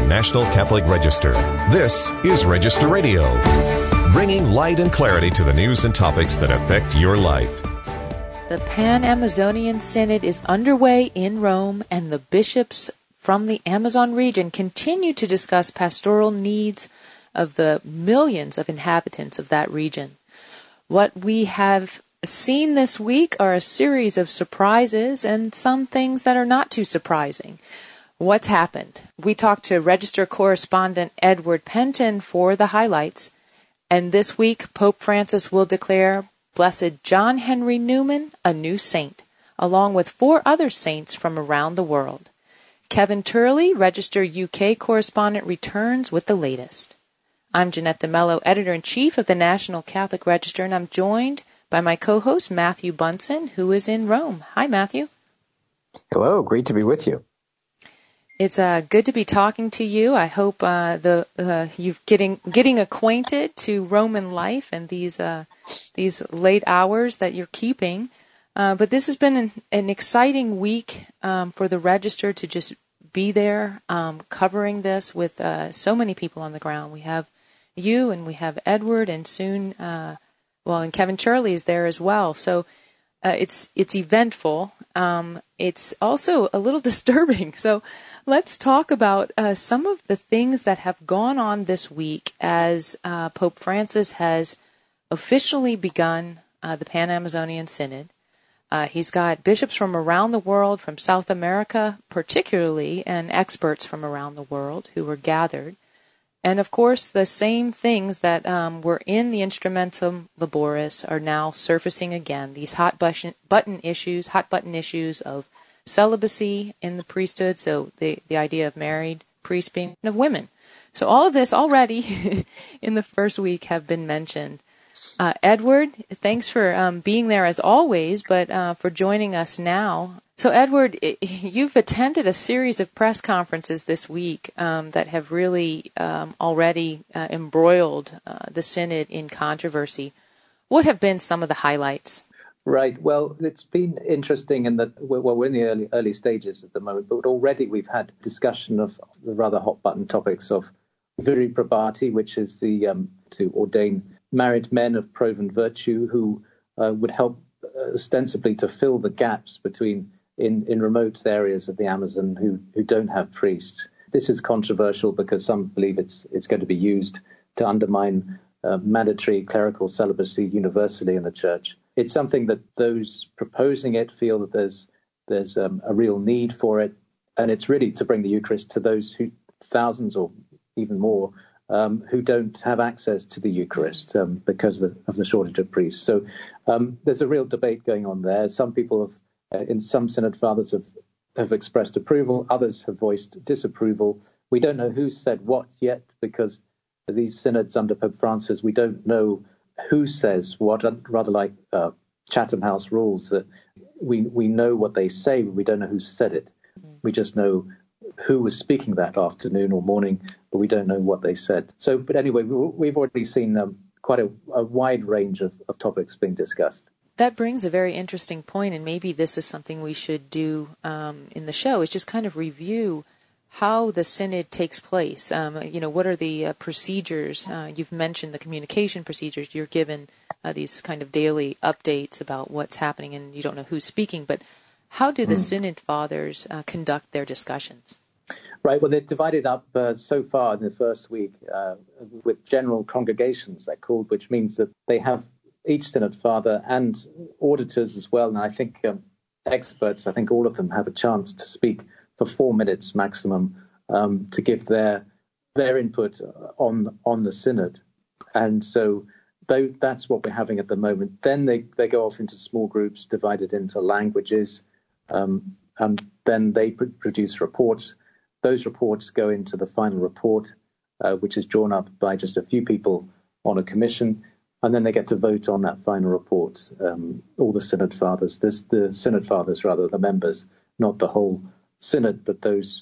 National Catholic Register. This is Register Radio, bringing light and clarity to the news and topics that affect your life. The Pan-Amazonian Synod is underway in Rome, and the bishops from the Amazon region continue to discuss pastoral needs of the millions of inhabitants of that region. What we have seen this week are a series of surprises and some things that are not too surprising. What's happened? We talked to Register correspondent Edward Penton for the highlights, and this week Pope Francis will declare Blessed John Henry Newman a new saint, along with 4 other saints from around the world. Kevin Turley, Register UK correspondent, returns with the latest. I'm Jeanette DeMello, Editor-in-Chief of the National Catholic Register, and I'm joined by my co-host Matthew Bunson, who is in Rome. Hi, Matthew. Hello, great to be with you. It's good to be talking to you. I hope you're getting acquainted to Roman life and these late hours that you're keeping. But this has been an exciting week for the Register to just be there covering this with so many people on the ground. We have you and we have Edward, and soon, and Kevin Turley is there as well. So it's eventful. It's also a little disturbing. So let's talk about some of the things that have gone on this week as Pope Francis has officially begun the Pan-Amazonian Synod. He's got bishops from around the world, from South America particularly, and experts from around the world who were gathered. And, of course, the same things that were in the Instrumentum Laboris are now surfacing again, these hot button issues of celibacy in the priesthood, so the idea of married priests being of women. So all of this already in the first week have been mentioned. Edward, thanks for being there as always, but for joining us now. So, Edward, you've attended a series of press conferences this week that have really already embroiled the Synod in controversy. What have been some of the highlights? Right. Well, it's been interesting in that we're in the early stages at the moment, but already we've had discussion of the rather hot-button topics of viri probati, which is to ordain married men of proven virtue who would help ostensibly to fill the gaps between in remote areas of the Amazon who don't have priests. This is controversial because some believe it's going to be used to undermine mandatory clerical celibacy universally in the Church. It's something that those proposing it feel that there's a real need for it, and it's really to bring the Eucharist to those thousands or even more who don't have access to the Eucharist because of the shortage of priests. So there's a real debate going on there. Some people have, in some Synod Fathers have expressed approval, others have voiced disapproval. We don't know who said what yet because these synods under Pope Francis, we don't know who says what, rather like Chatham House rules, that we know what they say, but we don't know who said it. We just know who was speaking that afternoon or morning, but we don't know what they said. So, but anyway, we've already seen quite a wide range of topics being discussed. That brings a very interesting point, and maybe this is something we should do in the show, is just kind of review how the Synod takes place. What are the procedures? You've mentioned the communication procedures. You're given these kind of daily updates about what's happening, and you don't know who's speaking, but how do the Synod Fathers conduct their discussions? Right, well, they're divided up so far in the first week with general congregations, they're called, which means that they have each Synod Father and auditors as well, and I think experts, I think all of them have a chance to speak for 4 minutes maximum to give their input on the Synod. And so that's what we're having at the moment. Then they go off into small groups divided into languages, and then they produce reports. Those reports go into the final report, which is drawn up by just a few people on a commission, and then they get to vote on that final report. All the Synod Fathers, the Synod Fathers, rather, the members, not the whole Synod, but those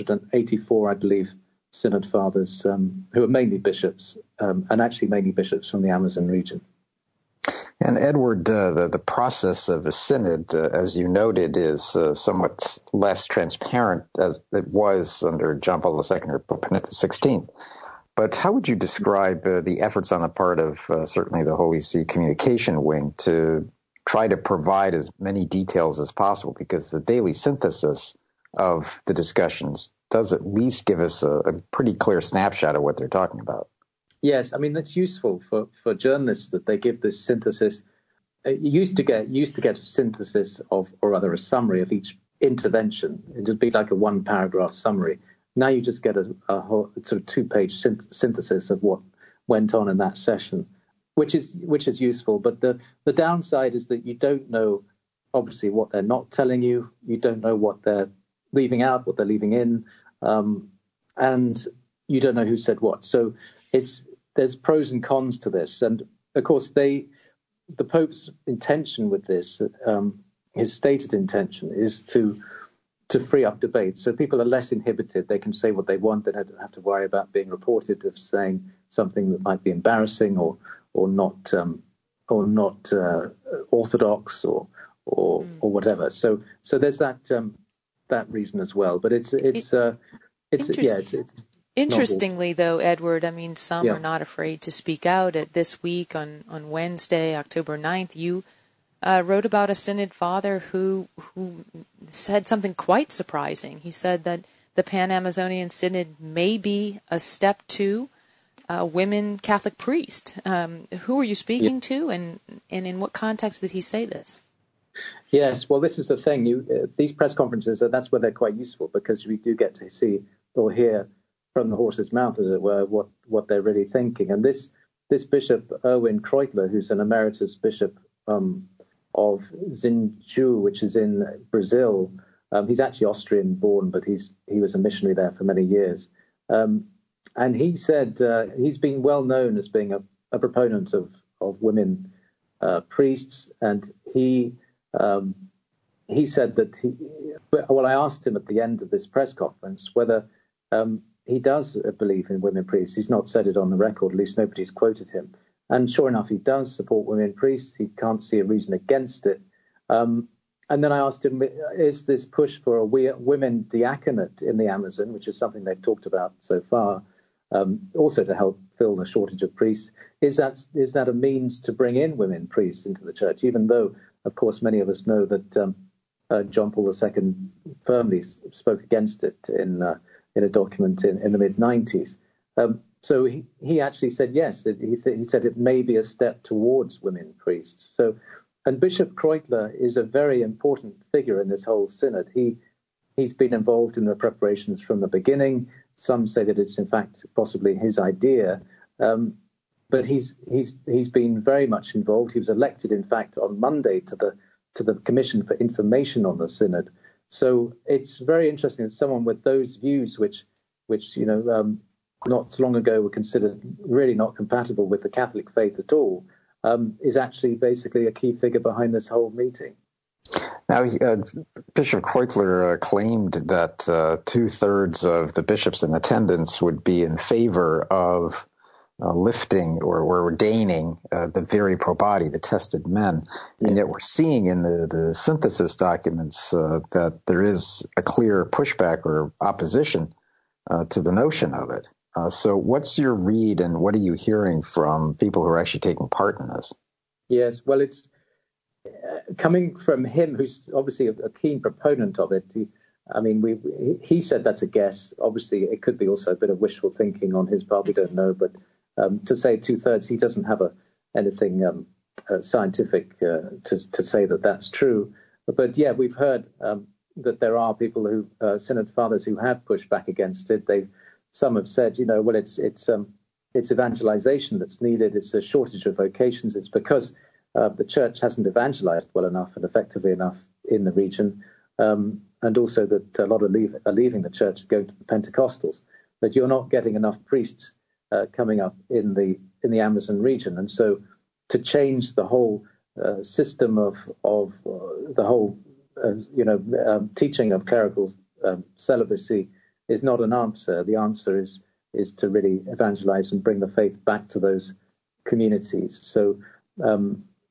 184, I believe, Synod Fathers who are mainly bishops, and actually mainly bishops from the Amazon region. And Edward, the process of a synod, as you noted, is somewhat less transparent as it was under John Paul II or Pope Benedict XVI. But how would you describe the efforts on the part of certainly the Holy See Communication Wing to try to provide as many details as possible? Because the daily synthesis of the discussions does at least give us a pretty clear snapshot of what they're talking about. Yes, I mean, that's useful for journalists that they give this synthesis. You used to get a synthesis of, or rather a summary of each intervention. It'd just be like a one-paragraph summary. Now you just get a whole sort of two-page synthesis of what went on in that session, which is useful. But the downside is that you don't know, obviously, what they're not telling you. You don't know what they're leaving out, what they're leaving in, and you don't know who said what. So there's pros and cons to this. And of course, the Pope's intention with this, his stated intention, is to free up debate. So people are less inhibited. They can say what they want. They don't have to worry about being reported of saying something that might be embarrassing or not orthodox or whatever. So there's that reason as well. But it's interestingly, though, Edward, I mean, some Yeah. are not afraid to speak out. This week on Wednesday, October 9th, you wrote about a synod father who said something quite surprising. He said that the Pan-Amazonian Synod may be a step to women Catholic priest. Who are you speaking to, and in what context did he say this? Yes, well, this is the thing. These press conferences, that's where they're quite useful, because we do get to see or hear from the horse's mouth, as it were, what they're really thinking. And this Bishop Erwin Kreutler, who's an emeritus bishop of Zinju, which is in Brazil, he's actually Austrian-born, but he was a missionary there for many years. And he said he's been well known as being a proponent of women priests, and he said that I asked him at the end of this press conference whether he does believe in women priests. He's not said it on the record, at least nobody's quoted him. And sure enough, he does support women priests. He can't see a reason against it. And then I asked him, is this push for a women diaconate in the Amazon, which is something they've talked about so far, also to help fill the shortage of priests, is that a means to bring in women priests into the church, even though, of course, many of us know that John Paul II firmly spoke against it in a document in the mid-90s. So he actually said yes. He said it may be a step towards women priests. And Bishop Kreutler is a very important figure in this whole synod. He's been involved in the preparations from the beginning. Some say that it's in fact possibly his idea, but he's been very much involved. He was elected, in fact, on Monday to the Commission for Information on the Synod. So it's very interesting that someone with those views, which not so long ago were considered really not compatible with the Catholic faith at all, is actually basically a key figure behind this whole meeting. Now, Bishop Kreutler claimed that 2/3 of the bishops in attendance would be in favor of lifting or ordaining the viri probati, the tested men. Yeah. And yet we're seeing in the synthesis documents that there is a clear pushback or opposition to the notion of it. So what's your read, and what are you hearing from people who are actually taking part in this? Yes, well, it's coming from him, who's obviously a keen proponent of it. He said that's a guess. Obviously, it could be also a bit of wishful thinking on his part. We don't know. But to say 2/3, he doesn't have anything scientific to say that that's true. But yeah, we've heard that there are people who, synod fathers, who have pushed back against it. Some have said, well, it's evangelization that's needed. It's a shortage of vocations. It's because the church hasn't evangelized well enough and effectively enough in the region, and also that a lot are leaving the church and going to the Pentecostals. But you're not getting enough priests coming up in the Amazon region, and so to change the whole system of the whole teaching of clerical celibacy is not an answer. The answer is to really evangelize and bring the faith back to those communities. So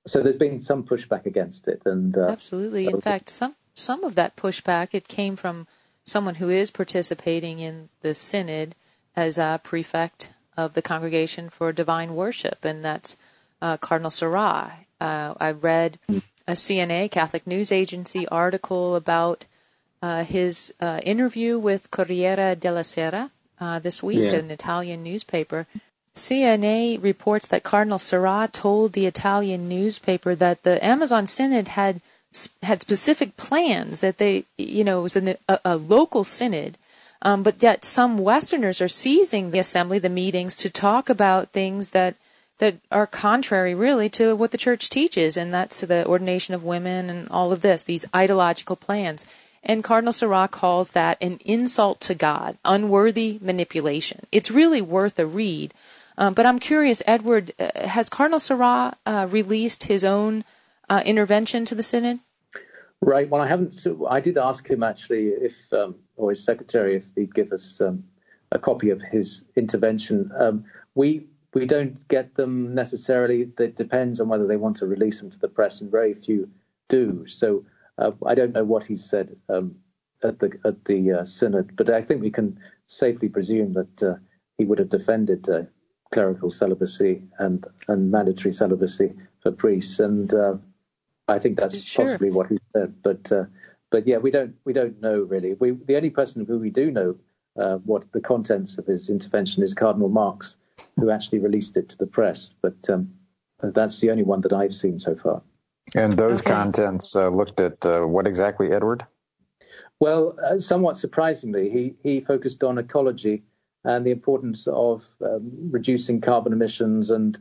there's been some pushback against it. And absolutely. In fact, some of that pushback, it came from someone who is participating in the synod as a prefect of the Congregation for Divine Worship, and that's Cardinal Sarah. I read a CNA, Catholic News Agency, article about his interview with Corriere della Sera this week, an Italian newspaper. CNA reports that Cardinal Sarah told the Italian newspaper that the Amazon Synod had specific plans, that it was a local synod, but that some Westerners are seizing the assembly, the meetings, to talk about things that are contrary, really, to what the Church teaches, and that's the ordination of women and all of this, these ideological plans. And Cardinal Sarah calls that an insult to God, unworthy manipulation. It's really worth a read. But I'm curious, Edward, has Cardinal Sarah released his own intervention to the Synod? Right. Well, I haven't. I did ask him actually or his secretary, if he'd give us a copy of his intervention. We don't get them necessarily. It depends on whether they want to release them to the press, and very few do. So I don't know what he said at the synod, but I think we can safely presume that he would have defended clerical celibacy and mandatory celibacy for priests, and I think that's possibly what he said. But yeah, we don't know really. The only person who we do know what the contents of his intervention is Cardinal Marx, who actually released it to the press. But that's the only one that I've seen so far. And those contents looked at what exactly, Edward? Well, somewhat surprisingly, he focused on ecology and the importance of reducing carbon emissions and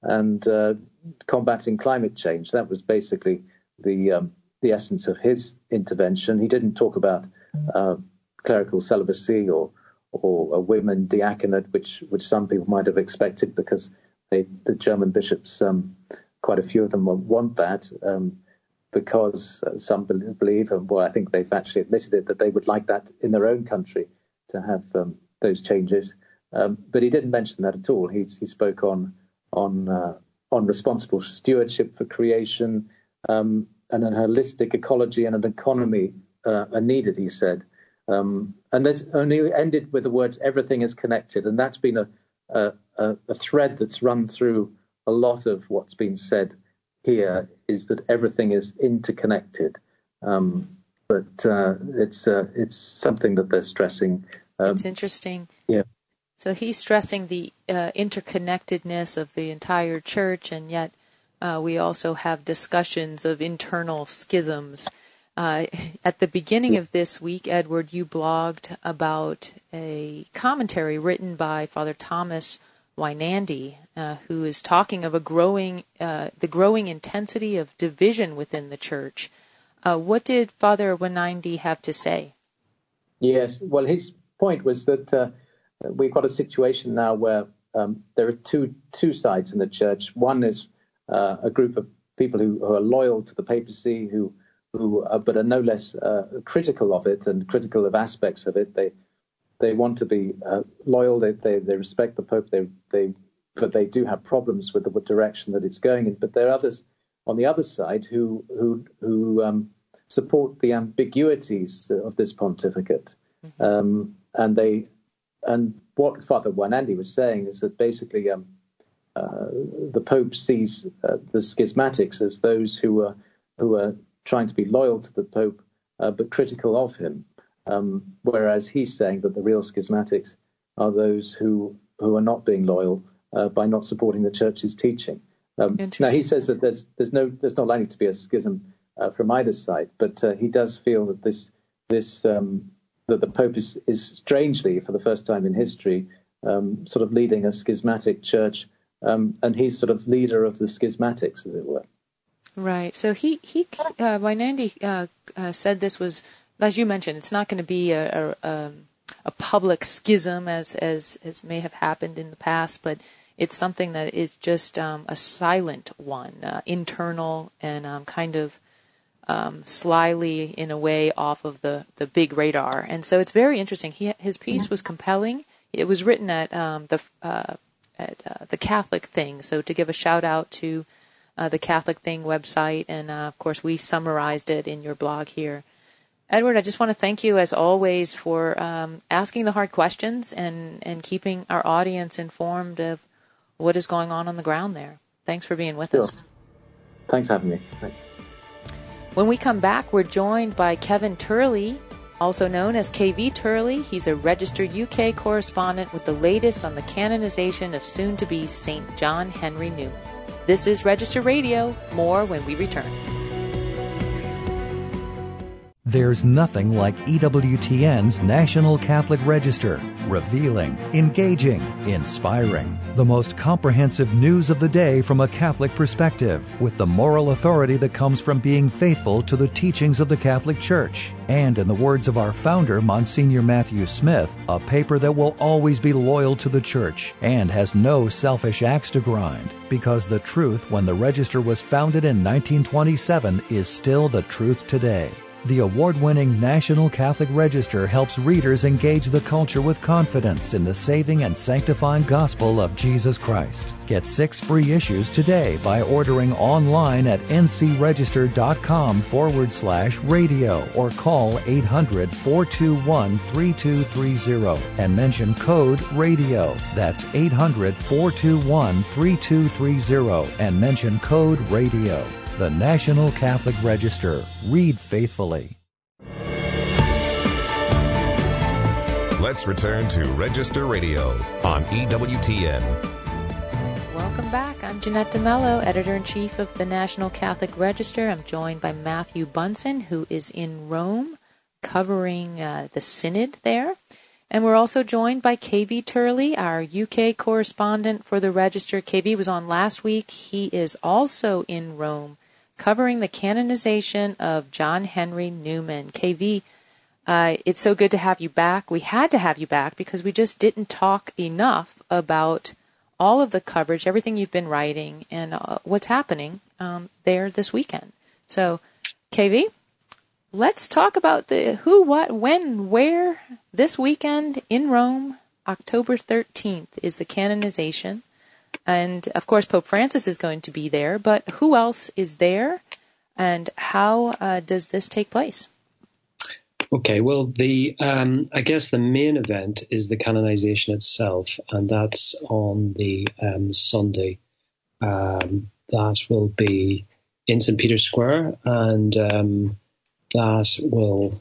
combating climate change. That was basically the essence of his intervention. He didn't talk about clerical celibacy or a women diaconate, which some people might have expected, because the German bishops, quite a few of them want that, because some believe, well, I think they've actually admitted it, that they would like that in their own country to have those changes. But he didn't mention that at all. He spoke on responsible stewardship for creation, and an holistic ecology and an economy are needed, he said. And there's only ended with the words, everything is connected. And that's been a thread that's run through a lot of what's been said here, is that everything is interconnected. But it's something that they're stressing. It's interesting. Yeah. So he's stressing the interconnectedness of the entire church, and yet we also have discussions of internal schisms. At the beginning of this week, Edward, you blogged about a commentary written by Father Thomas Weinandy, who is talking of the growing intensity of division within the church. What did Father Weinandy have to say? Yes, well, his point was that we've got a situation now where there are two sides in the church. One is a group of people who are loyal to the papacy, who but are no less critical of it and critical of aspects of it. They want to be loyal. They respect the Pope. But they do have problems with the direction that it's going in. But there are others on the other side who support the ambiguities of this pontificate. And what Father Weinandy was saying is that basically the Pope sees the schismatics as those who are trying to be loyal to the Pope but critical of him, whereas he's saying that the real schismatics are those who are not being loyal by not supporting the Church's teaching. Now he says that there's not likely to be a schism from either side, but he does feel that that the Pope is strangely, for the first time in history, sort of leading a schismatic church, and he's sort of leader of the schismatics, as it were. Right. So Weinandy said this was, as you mentioned, it's not going to be a public schism as may have happened in the past, but it's something that is just a silent one, internal and kind of slyly, in a way, off of the big radar. And so it's very interesting. His piece was compelling. It was written at the Catholic Thing. So to give a shout out to the Catholic Thing website, and of course we summarized it in your blog here. Edward, I just want to thank you as always for asking the hard questions and keeping our audience informed of what is going on the ground there. Thanks for being with us. Thanks for having me. Thanks. When we come back, we're joined by Kevin Turley, also known as KV Turley. He's a registered UK correspondent with the latest on the canonization of soon-to-be St. John Henry Newman. This is Register Radio. More when we return. There's nothing like EWTN's National Catholic Register. Revealing, engaging, inspiring. The most comprehensive news of the day from a Catholic perspective, with the moral authority that comes from being faithful to the teachings of the Catholic Church. And in the words of our founder, Monsignor Matthew Smith, a paper that will always be loyal to the Church and has no selfish axe to grind, because the truth when the Register was founded in 1927 is still the truth today. The award-winning National Catholic Register helps readers engage the culture with confidence in the saving and sanctifying gospel of Jesus Christ. Get 6 free issues today by ordering online at ncregister.com/radio or call 800-421-3230 and mention code RADIO. That's 800-421-3230 and mention code RADIO. The National Catholic Register. Read faithfully. Let's return to Register Radio on EWTN. Welcome back. I'm Jeanette DeMello, Editor-in-Chief of the National Catholic Register. I'm joined by Matthew Bunson, who is in Rome covering the Synod there. And we're also joined by KV Turley, our UK correspondent for the Register. KV was on last week. He is also in Rome covering the canonization of John Henry Newman. KV, it's so good to have you back. We had to have you back because we just didn't talk enough about all of the coverage, everything you've been writing, and what's happening there this weekend. So, KV, let's talk about the who, what, when, where. This weekend in Rome, October 13th, is the canonization. And, of course, Pope Francis is going to be there. But who else is there? And how does this take place? Okay, well, I guess the main event is the canonization itself, and that's on the Sunday. That will be in St. Peter's Square, and that will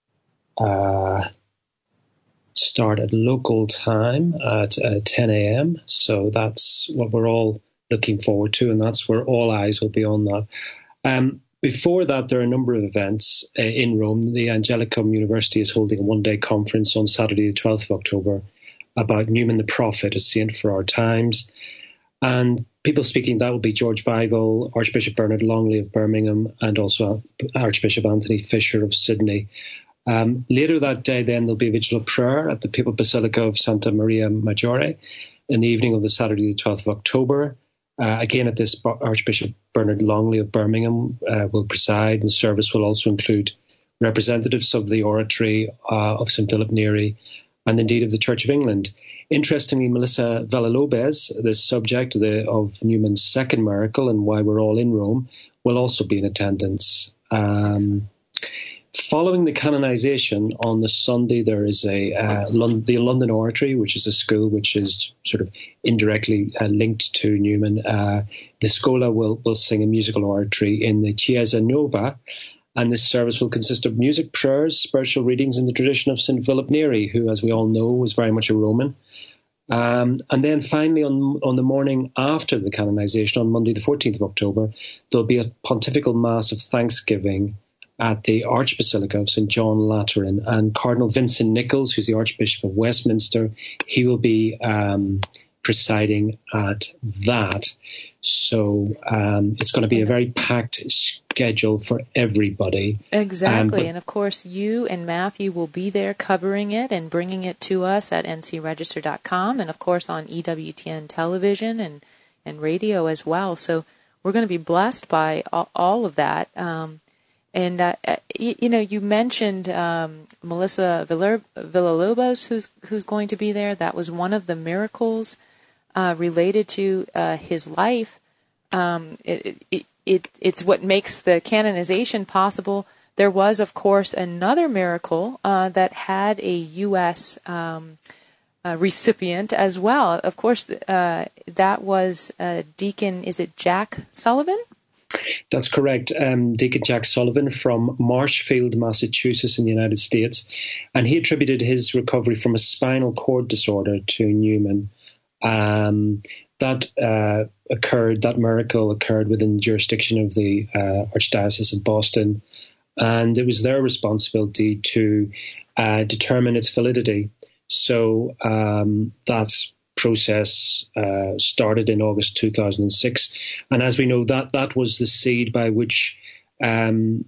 start at local time at 10 a.m. So that's what we're all looking forward to, and that's where all eyes will be on that. Before that, there are a number of events in Rome. The Angelicum University is holding a one-day conference on Saturday, the 12th of October, about Newman the Prophet, a saint for our times. And people speaking, that will be George Weigel, Archbishop Bernard Longley of Birmingham, and also Archbishop Anthony Fisher of Sydney. Later that day, then, there'll be a vigil of prayer at the Papal Basilica of Santa Maria Maggiore in the evening of the Saturday, the 12th of October. Again, at this, Archbishop Bernard Longley of Birmingham will preside, and the service will also include representatives of the oratory of St. Philip Neri and indeed of the Church of England. Interestingly, Melissa Villalobos, the subject of Newman's second miracle and why we're all in Rome, will also be in attendance. Following the canonization on the Sunday, there is the London Oratory, which is a school which is sort of indirectly linked to Newman. The Scola will sing a musical oratory in the Chiesa Nuova, and this service will consist of music, prayers, spiritual readings in the tradition of St. Philip Neri, who, as we all know, was very much a Roman. And then finally, on the morning after the canonization, on Monday the 14th of October, there'll be a pontifical mass of thanksgiving at the Archbasilica of St. John Lateran, and Cardinal Vincent Nichols, who's the Archbishop of Westminster, he will be presiding at that. So it's going to be a very packed schedule for everybody. Exactly. And of course, you and Matthew will be there covering it and bringing it to us at ncregister.com, and of course on EWTN television and radio as well. So we're going to be blessed by all of that. You mentioned Melissa Villalobos, who's going to be there. That was one of the miracles related to his life It's what makes the canonization possible. There was, of course, another miracle that had a U.S. Recipient as well. Of course, that was Deacon, is it Jack Sullivan? That's correct. Deacon Jack Sullivan from Marshfield, Massachusetts in the United States. And he attributed his recovery from a spinal cord disorder to Newman. That miracle occurred within the jurisdiction of the Archdiocese of Boston. And it was their responsibility to determine its validity. So that process started in August 2006. And as we know, that was the seed by which the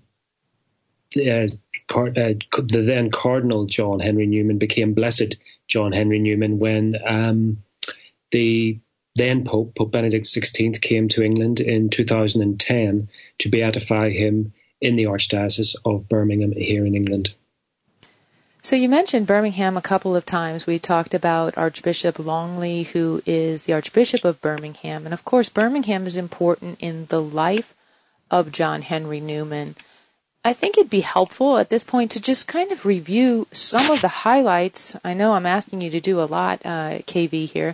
then Cardinal John Henry Newman became Blessed John Henry Newman when the then Pope Benedict XVI, came to England in 2010 to beatify him in the Archdiocese of Birmingham here in England. So you mentioned Birmingham a couple of times. We talked about Archbishop Longley, who is the Archbishop of Birmingham. And, of course, Birmingham is important in the life of John Henry Newman. I think it'd be helpful at this point to just kind of review some of the highlights. I know I'm asking you to do a lot, KV, here,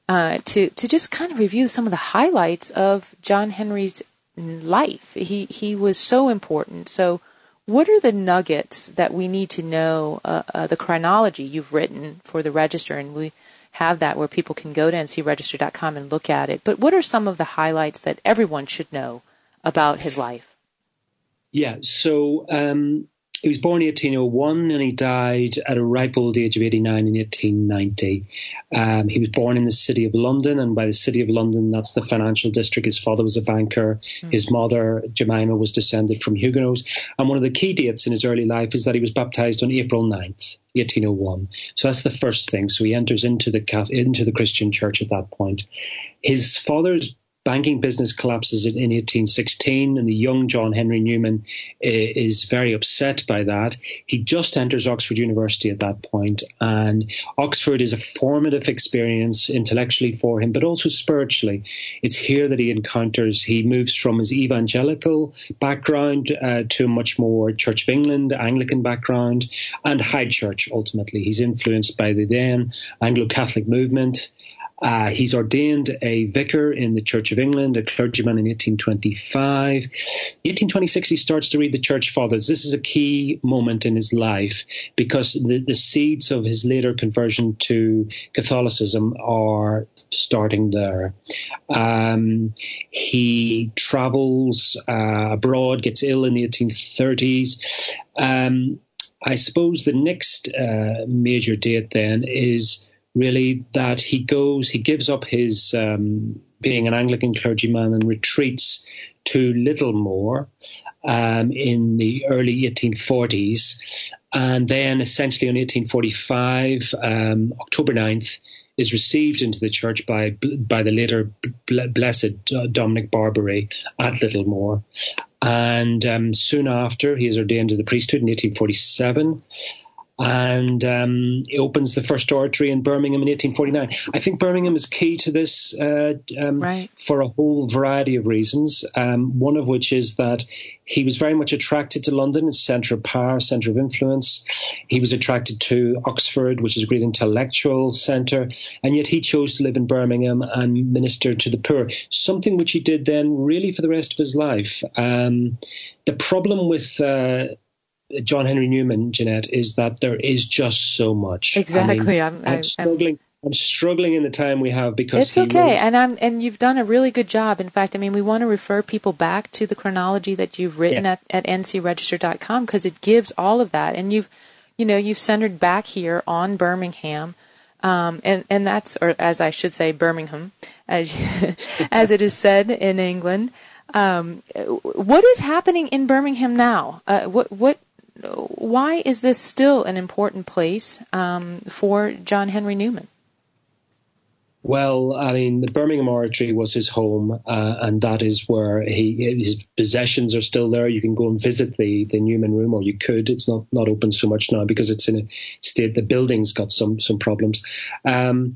to just kind of review some of the highlights of John Henry's life. He was so important. So what are the nuggets that we need to know, the chronology you've written for the Register, and we have that where people can go to ncregister.com and look at it. But what are some of the highlights that everyone should know about his life? Yeah, so he was born in 1801 and he died at a ripe old age of 89 in 1890. He was born in the City of London, and by the City of London, that's the financial district. His father was a banker. His mother, Jemima, was descended from Huguenots. And one of the key dates in his early life is that he was baptized on April 9th, 1801. So that's the first thing. So he enters into the Christian church at that point. His father's banking business collapses in 1816, and the young John Henry Newman is very upset by that. He just enters Oxford University at that point, and Oxford is a formative experience intellectually for him, but also spiritually. It's here that he moves from his evangelical background to a much more Church of England, Anglican background, and High Church ultimately. He's influenced by the then Anglo-Catholic movement. He's ordained a vicar in the Church of England, a clergyman in 1825. In 1826, he starts to read the Church Fathers. This is a key moment in his life because the seeds of his later conversion to Catholicism are starting there. He travels abroad, gets ill in the 1830s. I suppose the next major date then is really that he gives up his being an Anglican clergyman and retreats to Littlemore in the early 1840s. And then essentially in 1845, October 9th, is received into the church by the later Blessed Dominic Barbary at Littlemore. And soon after, he is ordained to the priesthood in 1847. And he opens the first oratory in Birmingham in 1849. I think Birmingham is key to this right, for a whole variety of reasons, one of which is that he was very much attracted to London, its centre of power, centre of influence. He was attracted to Oxford, which is a great intellectual centre, and yet he chose to live in Birmingham and minister to the poor, something which he did then really for the rest of his life. The problem with John Henry Newman, Jeanette, is that there is just so much. Exactly. I'm struggling in the time we have because it's okay, and you've done a really good job. In fact, we want to refer people back to the chronology that you've written at ncregister.com because it gives all of that, and you've centered back here on Birmingham, and that's, or as I should say, Birmingham, as it is said in England. What is happening in Birmingham now? Why is this still an important place for John Henry Newman? Well, the Birmingham Oratory was his home, and that is where his possessions are still there. You can go and visit the Newman Room, or you could. It's not open so much now because it's in a state. The building's got some problems.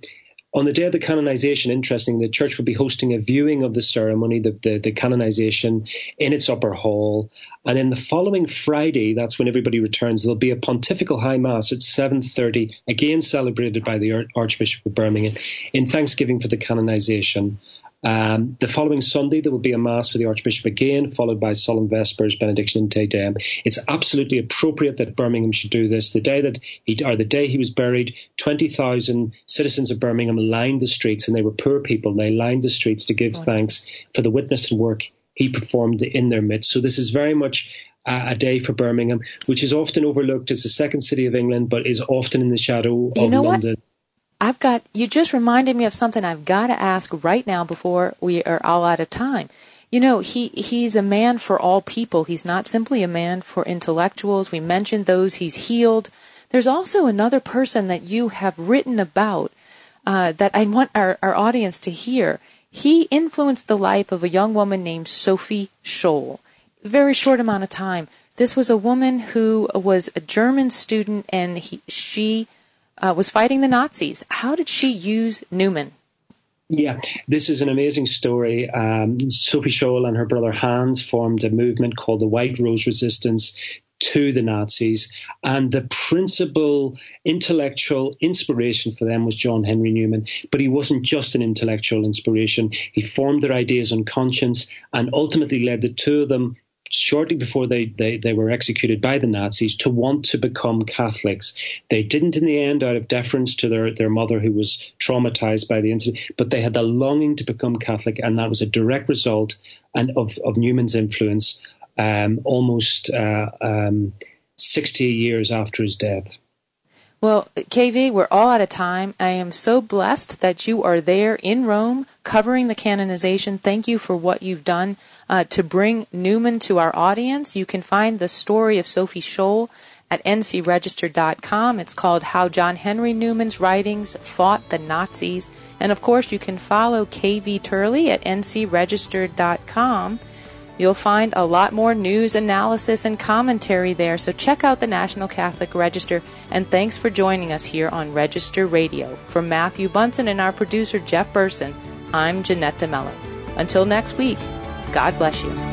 On the day of the canonization, interesting, the church will be hosting a viewing of the ceremony, the canonization, in its upper hall. And then the following Friday, that's when everybody returns, there'll be a pontifical high mass at 7:30, again celebrated by the Archbishop of Birmingham, in thanksgiving for the canonization. The following Sunday, there will be a Mass for the Archbishop again, followed by Solemn Vespers, Benediction and Te Deum. It's absolutely appropriate that Birmingham should do this. The day he was buried, 20,000 citizens of Birmingham lined the streets, and they were poor people. They lined the streets to give thanks for the witness and work he performed in their midst. So this is very much a day for Birmingham, which is often overlooked. It's the second city of England, but is often in the shadow of London. You just reminded me of something I've got to ask right now before we are all out of time. He's a man for all people. He's not simply a man for intellectuals. We mentioned those he's healed. There's also another person that you have written about that I want our audience to hear. He influenced the life of a young woman named Sophie Scholl. Very short amount of time. This was a woman who was a German student, and she was fighting the Nazis. How did she use Newman? Yeah, this is an amazing story. Sophie Scholl and her brother Hans formed a movement called the White Rose Resistance to the Nazis. And the principal intellectual inspiration for them was John Henry Newman. But he wasn't just an intellectual inspiration. He formed their ideas on conscience and ultimately led the two of them, shortly before they were executed by the Nazis, to want to become Catholics. They didn't in the end out of deference to their mother, who was traumatized by the incident, but they had the longing to become Catholic, and that was a direct result of Newman's influence almost 60 years after his death. Well, KV, we're all out of time. I am so blessed that you are there in Rome covering the canonization. Thank you for what you've done to bring Newman to our audience. You can find the story of Sophie Scholl at ncregister.com. It's called How John Henry Newman's Writings Fought the Nazis. And, of course, you can follow KV Turley at ncregister.com. You'll find a lot more news, analysis, and commentary there, so check out the National Catholic Register, and thanks for joining us here on Register Radio. For Matthew Bunson and our producer, Jeff Burson, I'm Jeanette DeMello. Until next week, God bless you.